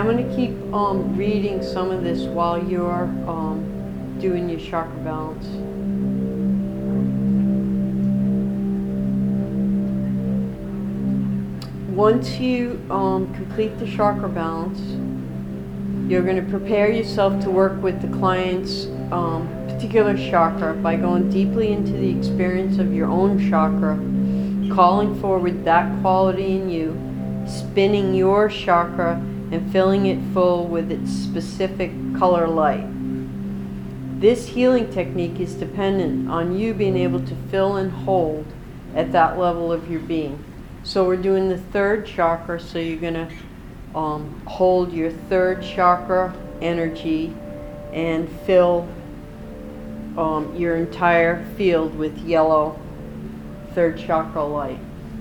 I'm going to keep reading some of this while you're doing your chakra balance. Once you complete the chakra balance, you're going to prepare yourself to work with the client's particular chakra by going deeply into the experience of your own chakra, calling forward that quality in you, spinning your chakra and filling it full with its specific color light. This healing technique is dependent on you being able to fill and hold at that level of your being. So we're doing the third chakra, so you're going to hold your third chakra energy and fill your entire field with yellow third chakra light.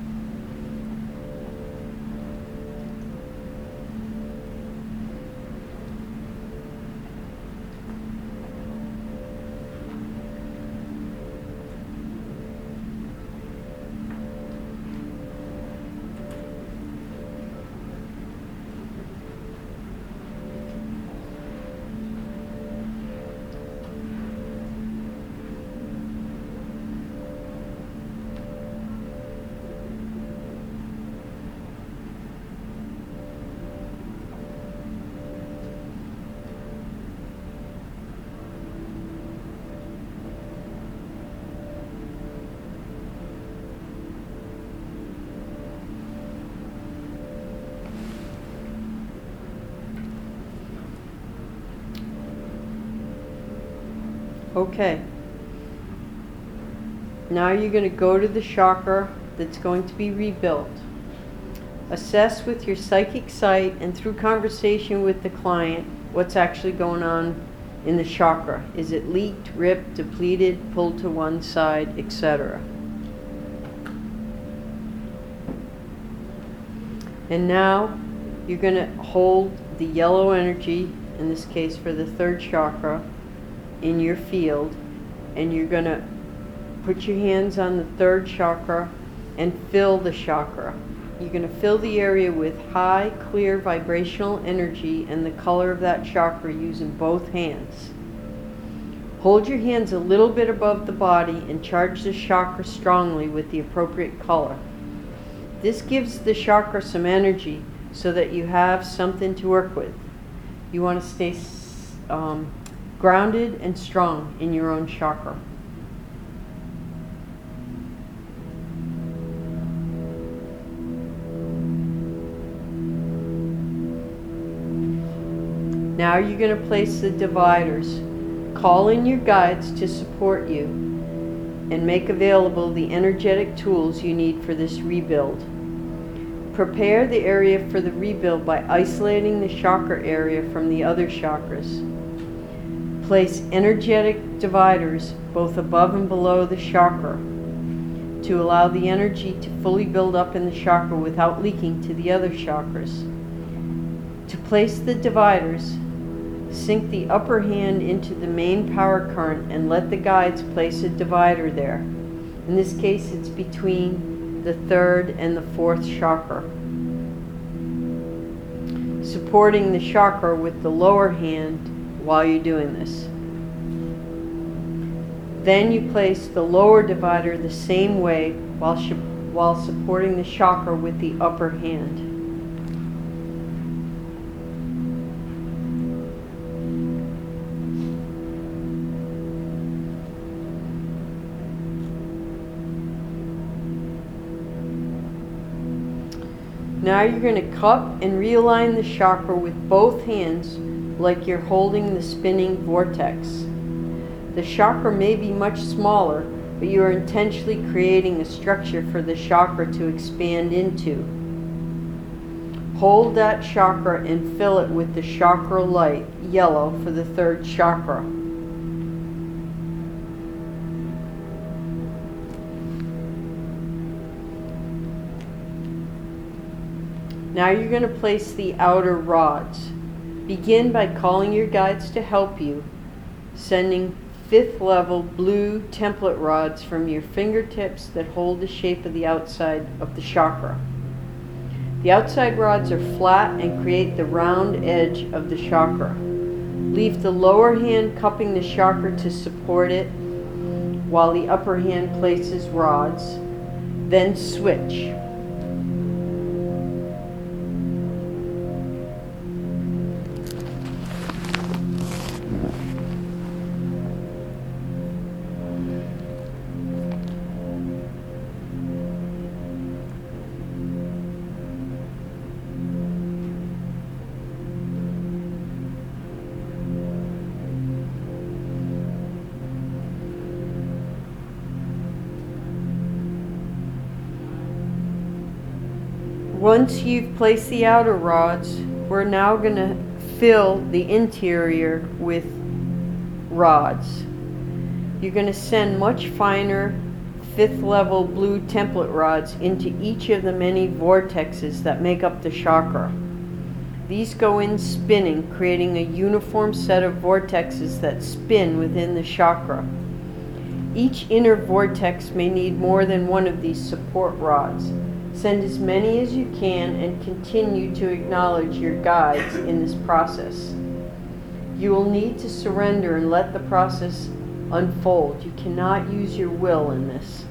Okay. Now you're going to go to the chakra that's going to be rebuilt. Assess with your psychic sight and through conversation with the client what's actually going on in the chakra. Is it leaked, ripped, depleted, pulled to one side, etc.? And now you're going to hold the yellow energy, in this case for the third chakra, in your field, and you're going to put your hands on the third chakra and fill the chakra. You're going to fill the area with high, clear vibrational energy and the color of that chakra using both hands. Hold your hands a little bit above the body and charge the chakra strongly with the appropriate color. This gives the chakra some energy so that you have something to work with. You want to stay grounded and strong in your own chakra. Now you're going to place the dividers. Call in your guides to support you and make available the energetic tools you need for this rebuild. Prepare the area for the rebuild by isolating the chakra area from the other chakras. Place energetic dividers both above and below the chakra to allow the energy to fully build up in the chakra without leaking to the other chakras. To place the dividers, sink the upper hand into the main power current and let the guides place a divider there. In this case, it's between the third and the fourth chakra, supporting the chakra with the lower hand while you're doing this. Then you place the lower divider the same way while supporting the chakra with the upper hand. Now you're going to cup and realign the chakra with both hands like you're holding the spinning vortex. The chakra may be much smaller, but you are intentionally creating a structure for the chakra to expand into. Hold that chakra and fill it with the chakra light, yellow, for the third chakra. Now you're going to place the outer rods. Begin by calling your guides to help you, sending 5th level blue template rods from your fingertips that hold the shape of the outside of the chakra. The outside rods are flat and create the round edge of the chakra. Leave the lower hand cupping the chakra to support it, while the upper hand places rods. Then switch. Once you've placed the outer rods, we're now going to fill the interior with rods. You're going to send much finer 5th level blue template rods into each of the many vortexes that make up the chakra. These go in spinning, creating a uniform set of vortexes that spin within the chakra. Each inner vortex may need more than one of these support rods. Send as many as you can and continue to acknowledge your guides in this process. You will need to surrender and let the process unfold. You cannot use your will in this.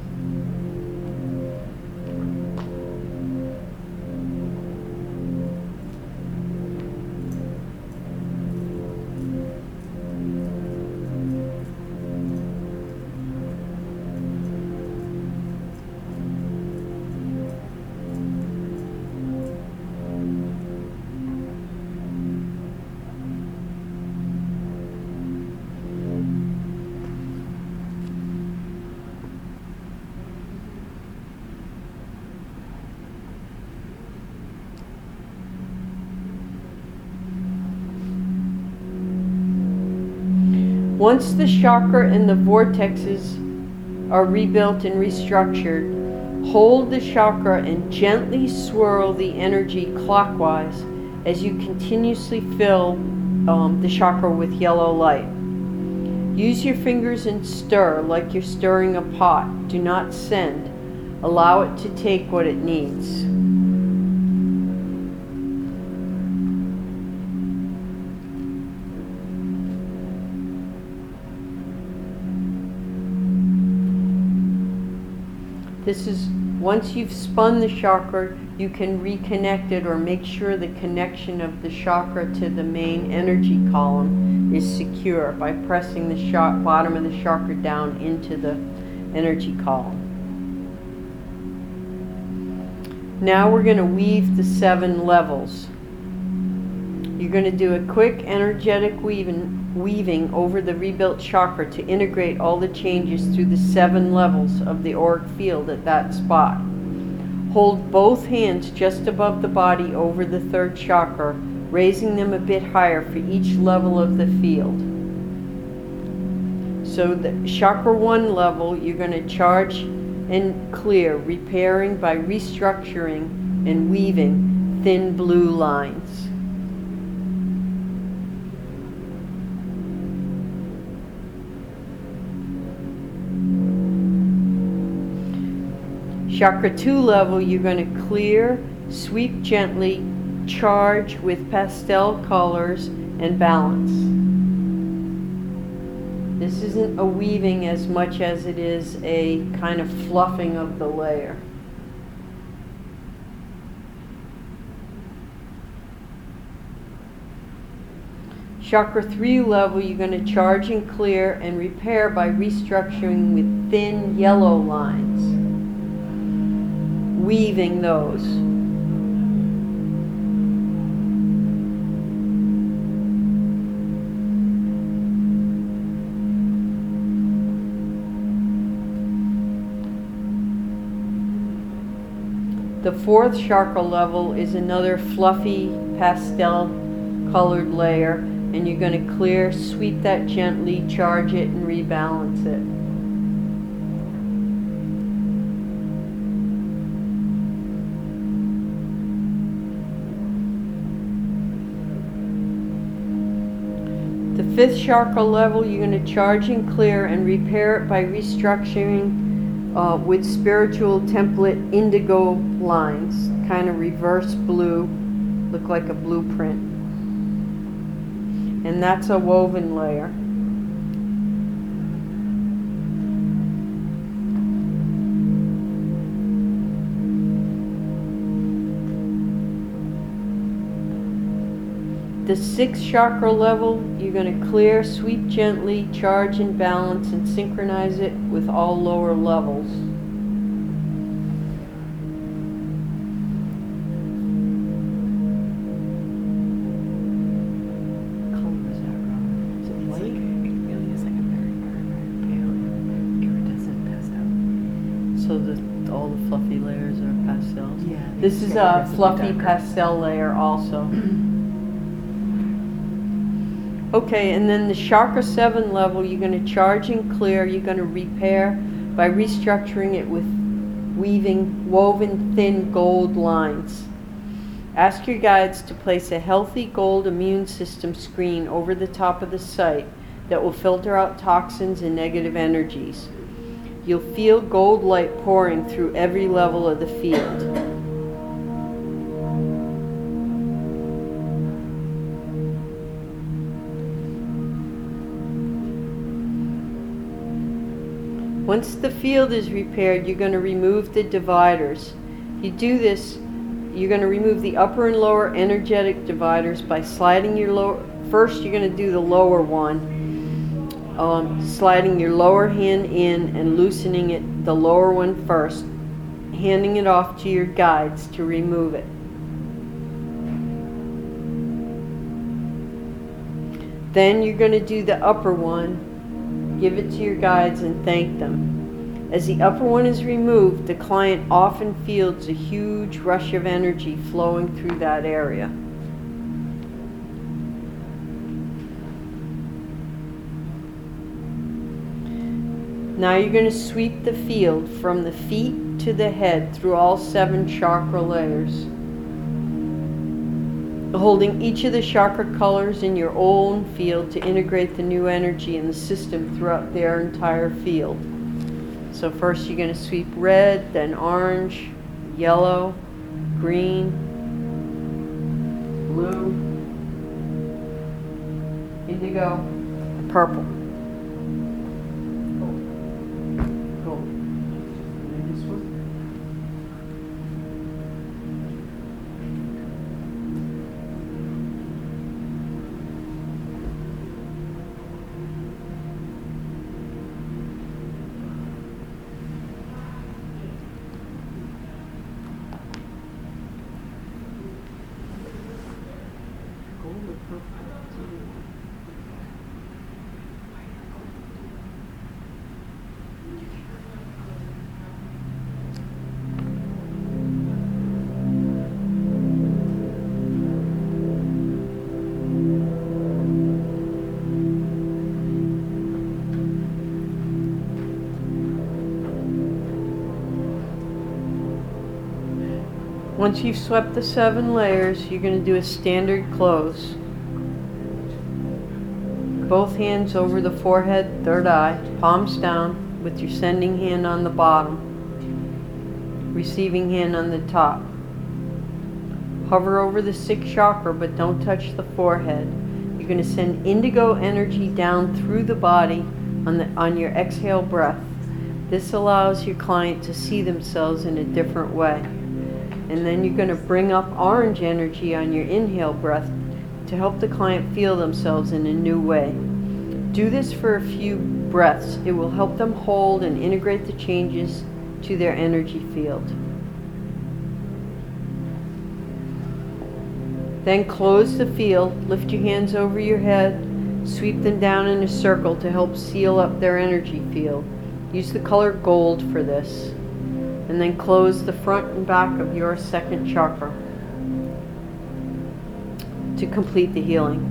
Once the chakra and the vortexes are rebuilt and restructured, hold the chakra and gently swirl the energy clockwise as you continuously fill the chakra with yellow light. Use your fingers and stir like you're stirring a pot. Do not send. Allow it to take what it needs. This is, once you've spun the chakra, you can reconnect it or make sure the connection of the chakra to the main energy column is secure by pressing the bottom of the chakra down into the energy column. Now we're going to weave the 7 levels. You're going to do a quick energetic weaving over the rebuilt chakra to integrate all the changes through the 7 levels of the auric field at that spot. Hold both hands just above the body over the 3rd chakra, raising them a bit higher for each level of the field. So the chakra 1 level, you're going to charge and clear, repairing by restructuring and weaving thin blue lines. Chakra 2 level, you're going to clear, sweep gently, charge with pastel colors, and balance. This isn't a weaving as much as it is a kind of fluffing of the layer. Chakra 3 level, you're going to charge and clear and repair by restructuring with thin yellow lines. Weaving those. The 4th chakra level is another fluffy pastel colored layer, and you're going to clear, sweep that gently, charge it, and rebalance it. The 5th chakra level, you're going to charge and clear and repair it by restructuring with spiritual template indigo lines. kind of reverse blue, look like a blueprint. And that's a woven layer. The 6th chakra level, you're going to clear, sweep gently, charge and balance, and synchronize it with all lower levels. So all the fluffy layers are pastels? Yeah. This is a fluffy pastel layer also. Okay, and then the chakra 7 level, you're going to charge and clear. You're going to repair by restructuring it with woven thin gold lines. Ask your guides to place a healthy gold immune system screen over the top of the site that will filter out toxins and negative energies. You'll feel gold light pouring through every level of the field. Once the field is repaired, you're going to remove the dividers. You do this, you're going to remove the upper and lower energetic dividers by sliding your lower, first you're going to do the lower one, sliding your lower hand in and loosening it, the lower one first, handing it off to your guides to remove it. Then you're going to do the upper one, give it to your guides and thank them. As the upper one is removed, the client often feels a huge rush of energy flowing through that area. Now you're going to sweep the field from the feet to the head through all 7 chakra layers, holding each of the chakra colors in your own field to integrate the new energy in the system throughout their entire field. So first you're going to sweep red, then orange, yellow, green, blue, indigo, and purple. Gold. And this one. Once you've swept the 7 layers, you're going to do a standard close. Both hands over the forehead, third eye, palms down, with your sending hand on the bottom, receiving hand on the top. Hover over the 6th chakra, but don't touch the forehead. You're going to send indigo energy down through the body on your exhale breath. This allows your client to see themselves in a different way. And then you're going to bring up orange energy on your inhale breath to help the client feel themselves in a new way. Do this for a few breaths. It will help them hold and integrate the changes to their energy field. Then close the field, lift your hands over your head, sweep them down in a circle to help seal up their energy field. Use the color gold for this. And then close the front and back of your 2nd chakra to complete the healing.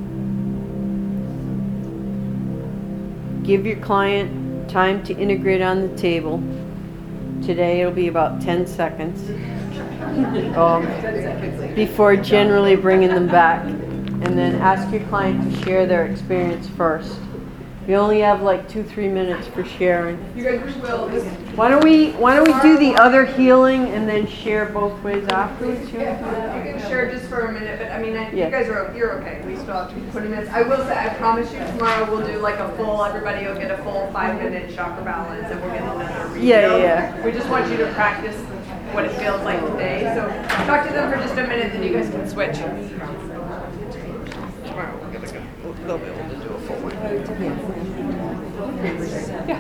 Give your client time to integrate on the table. Today it'll be about 10 seconds before generally bringing them back. And then ask your client to share their experience first. We only have like 2-3 minutes for sharing. You guys will. Why don't we do the other healing and then share both ways afterwards? You can share just for a minute, but I mean, Yeah. you guys you're okay. We still have 20 minutes. I will say, I promise you, tomorrow we'll do like a full. Everybody will get a full 5-minute chakra balance, and we'll get another read. Yeah. We just want you to practice what it feels like today. So talk to them for just a minute, then you guys can switch. Tomorrow we're gonna go. They'll be able to do a full one. Yeah.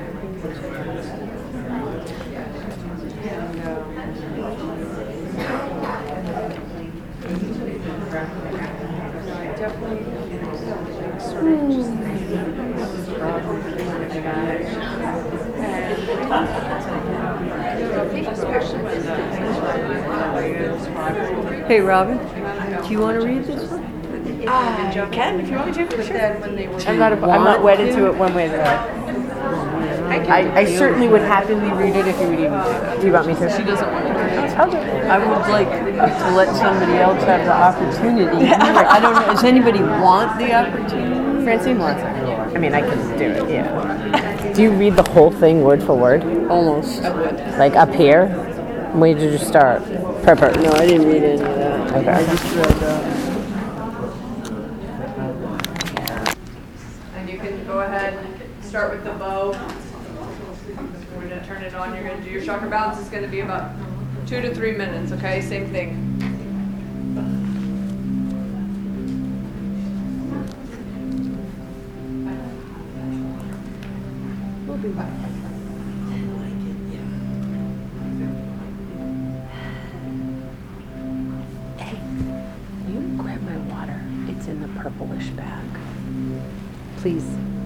Hey, Robin, do you want to read this one? You can if you want me to. But then when they were I'm not wedded to it one way or the other. I certainly would happily read it if you would even do that. Do you want me to? she doesn't want to do it. Okay. I would like to let somebody else have the opportunity. I don't know, does anybody want the opportunity? Francine wants it. I mean, I can do it, yeah. Do you read the whole thing word for word? Almost. Like up here? Where did you start? Purpose. No, I didn't read any of that. Okay. I just read, And you can go ahead and start with the bow. We're going to turn it on. You're going to do your chakra balance. It's going to be about 2 to 3 minutes, okay? Same thing. We'll be back. Will you grab my water? It's in the purplish bag. Please.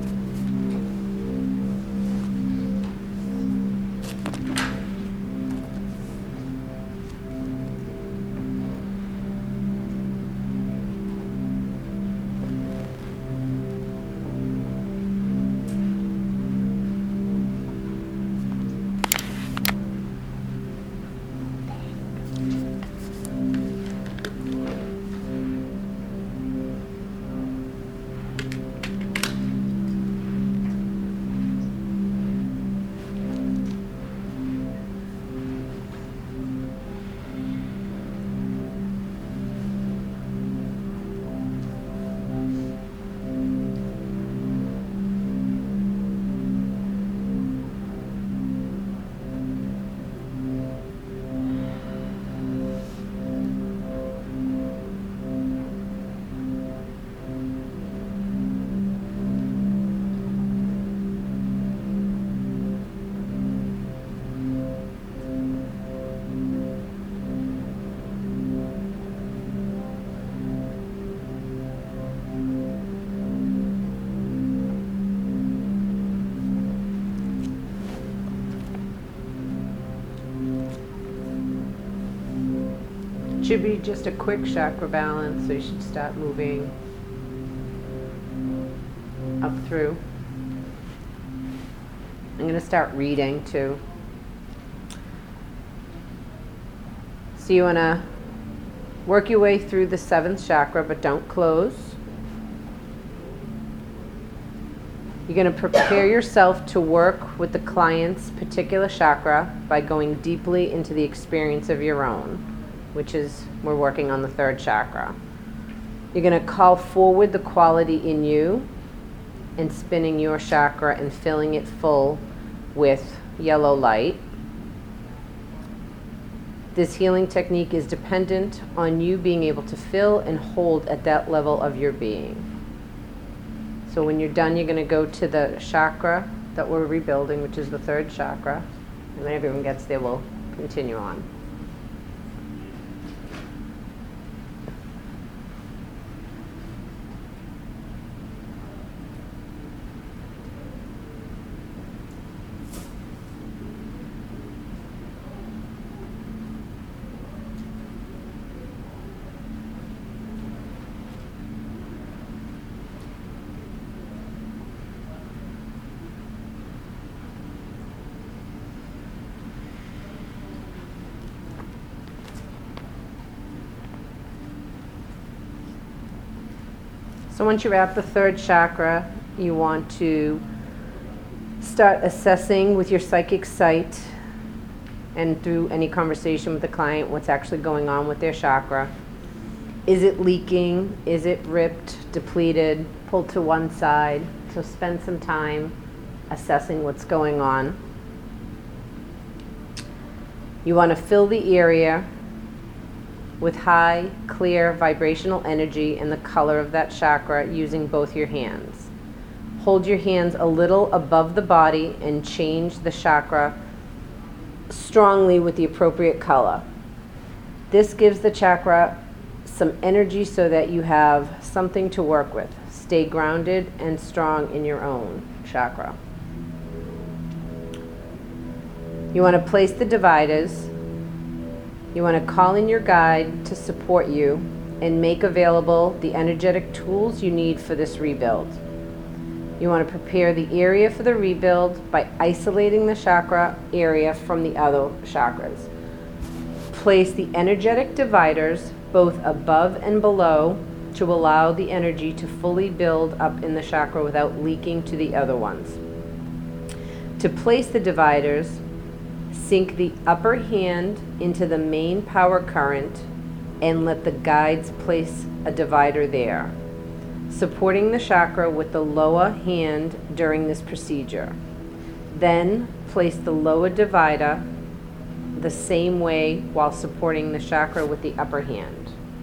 Should be just a quick chakra balance, so you should start moving up through. I'm going to start reading too. So you want to work your way through the 7th chakra, but don't close. You're going to prepare yourself to work with the client's particular chakra by going deeply into the experience of your own, which is, we're working on the 3rd chakra. You're going to call forward the quality in you and spinning your chakra and filling it full with yellow light. This healing technique is dependent on you being able to fill and hold at that level of your being. So when you're done, you're going to go to the chakra that we're rebuilding, which is the 3rd chakra. And when everyone gets there, we'll continue on. So once you're at the 3rd chakra, you want to start assessing with your psychic sight and through any conversation with the client what's actually going on with their chakra. Is it leaking? Is it ripped, depleted, pulled to one side? So spend some time assessing what's going on. You want to fill the area with high, clear, vibrational energy in the color of that chakra using both your hands. Hold your hands a little above the body and change the chakra strongly with the appropriate color. This gives the chakra some energy so that you have something to work with. Stay grounded and strong in your own chakra. You want to place the dividers. You want to call in your guide to support you and make available the energetic tools you need for this rebuild. You want to prepare the area for the rebuild by isolating the chakra area from the other chakras. Place the energetic dividers both above and below to allow the energy to fully build up in the chakra without leaking to the other ones. To place the dividers, sink the upper hand into the main power current and let the guides place a divider there, supporting the chakra with the lower hand during this procedure. Then place the lower divider the same way while supporting the chakra with the upper hand.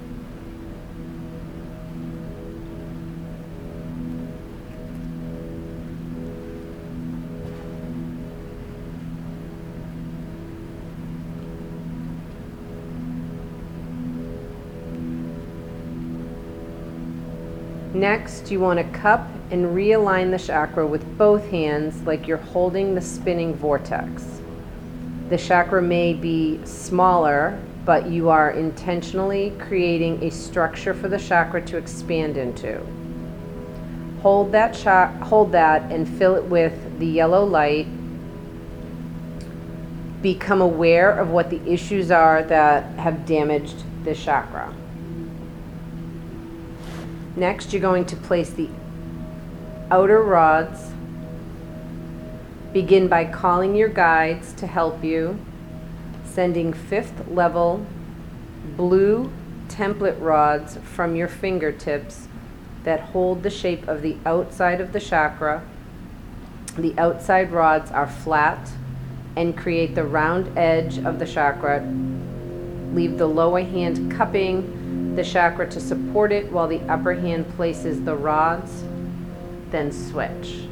Next, you want to cup and realign the chakra with both hands like you're holding the spinning vortex. The chakra may be smaller, but you are intentionally creating a structure for the chakra to expand into. Hold that and fill it with the yellow light. Become aware of what the issues are that have damaged the chakra. Next, you're going to place the outer rods. Begin by calling your guides to help you, sending 5th level blue template rods from your fingertips that hold the shape of the outside of the chakra. The outside rods are flat and create the round edge of the chakra. Leave the lower hand cupping the chakra to support it while the upper hand places the rods, then switch.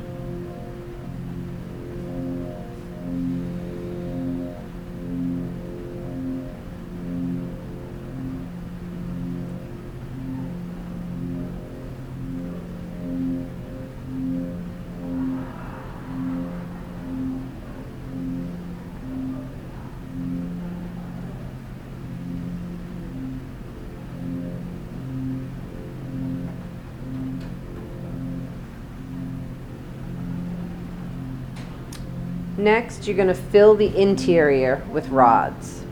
Next, you're going to fill the interior with rods.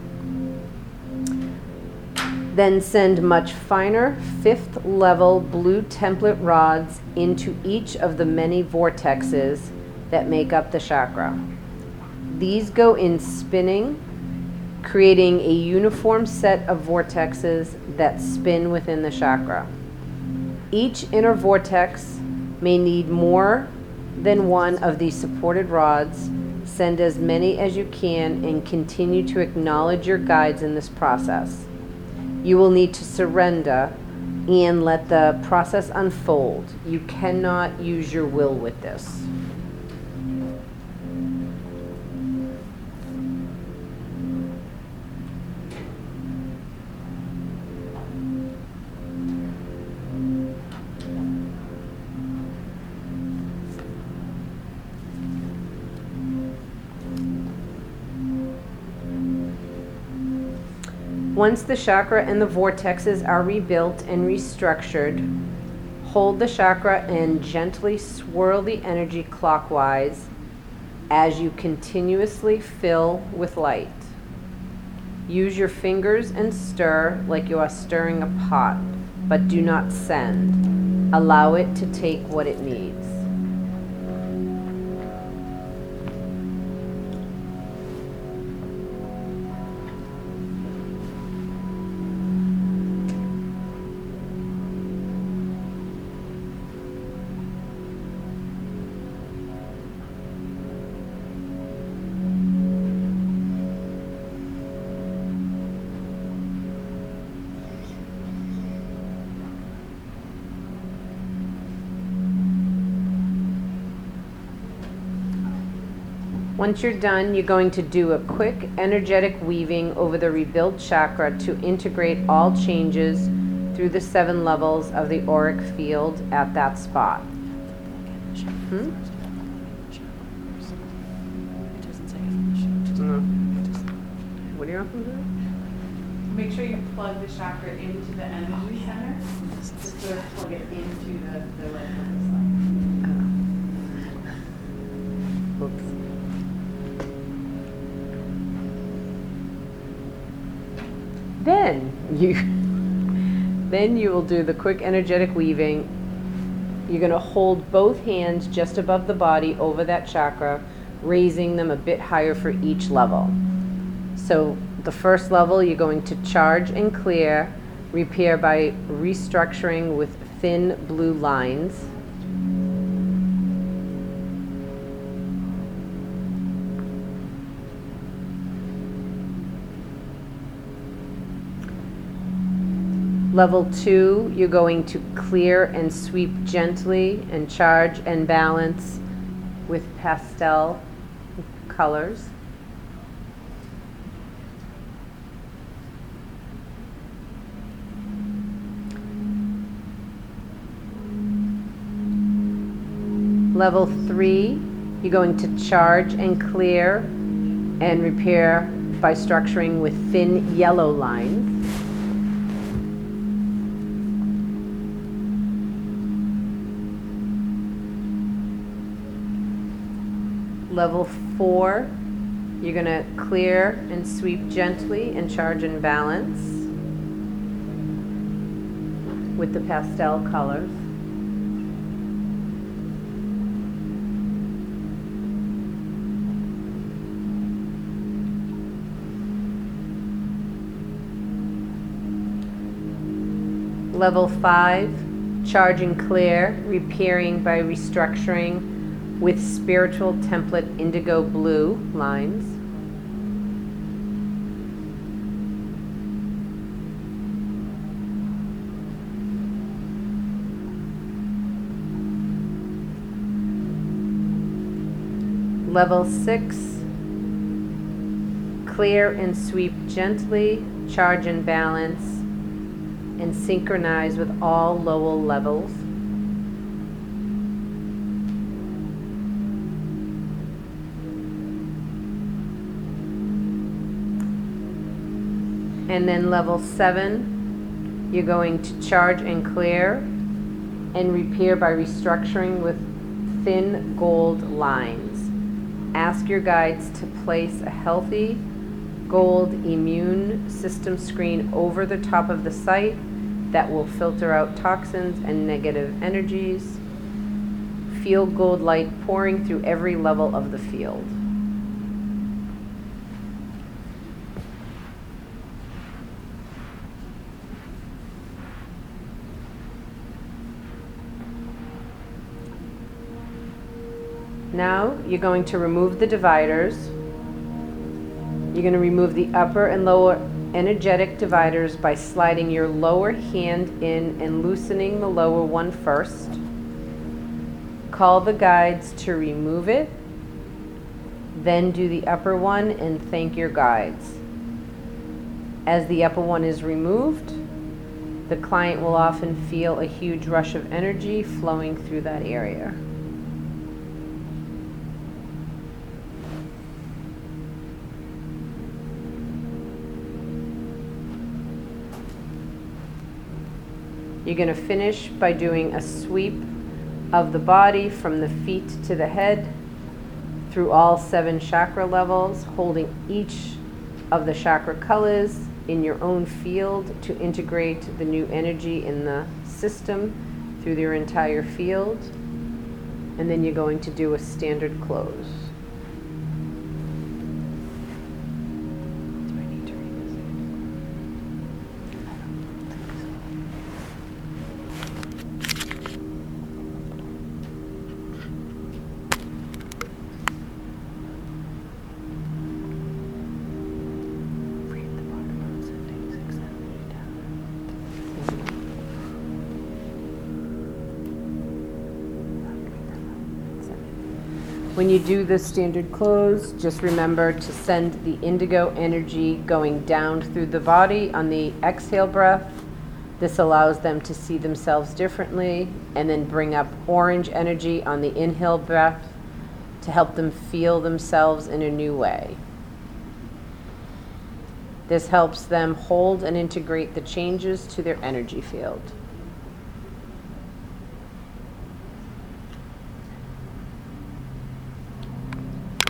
Then send much finer 5th level blue template rods into each of the many vortexes that make up the chakra. These go in spinning, creating a uniform set of vortexes that spin within the chakra. Each inner vortex may need more than one of these supported rods. Send as many as you can and continue to acknowledge your guides in this process. You will need to surrender and let the process unfold. You cannot use your will with this. Once the chakra and the vortexes are rebuilt and restructured, hold the chakra and gently swirl the energy clockwise as you continuously fill with light. Use your fingers and stir like you are stirring a pot, but do not send. Allow it to take what it needs. Once you're done, you're going to do a quick energetic weaving over the rebuilt chakra to integrate all changes through the 7 levels of the auric field at that spot. What do you want to do? Make sure you plug the chakra into the energy center. Just sort of plug it into the right purpose line. Oops. Then you will do the quick energetic weaving. You're going to hold both hands just above the body over that chakra, raising them a bit higher for each level. So the first level, you're going to charge and clear, repair by restructuring with thin blue lines. Level 2, you're going to clear and sweep gently and charge and balance with pastel colors. Level 3, you're going to charge and clear and repair by structuring with thin yellow lines. Level 4, you're going to clear and sweep gently and charge and balance with the pastel colors. Level 5, charge and clear, repairing by restructuring with spiritual template indigo blue lines. Level 6, clear and sweep gently, charge and balance, and synchronize with all lower levels. And then level 7, you're going to charge and clear and repair by restructuring with thin gold lines. Ask your guides to place a healthy gold immune system screen over the top of the site that will filter out toxins and negative energies. Feel gold light pouring through every level of the field. Now you're going to remove the dividers. You're going to remove the upper and lower energetic dividers by sliding your lower hand in and loosening the lower one first. Call the guides to remove it. Then do the upper one and thank your guides. As the upper one is removed, the client will often feel a huge rush of energy flowing through that area. You're going to finish by doing a sweep of the body from the feet to the head through all 7 chakra levels, holding each of the chakra colors in your own field to integrate the new energy in the system through your entire field. And then you're going to do a standard close. When you do the standard close, just remember to send the indigo energy going down through the body on the exhale breath. This allows them to see themselves differently, and then bring up orange energy on the inhale breath to help them feel themselves in a new way. This helps them hold and integrate the changes to their energy field.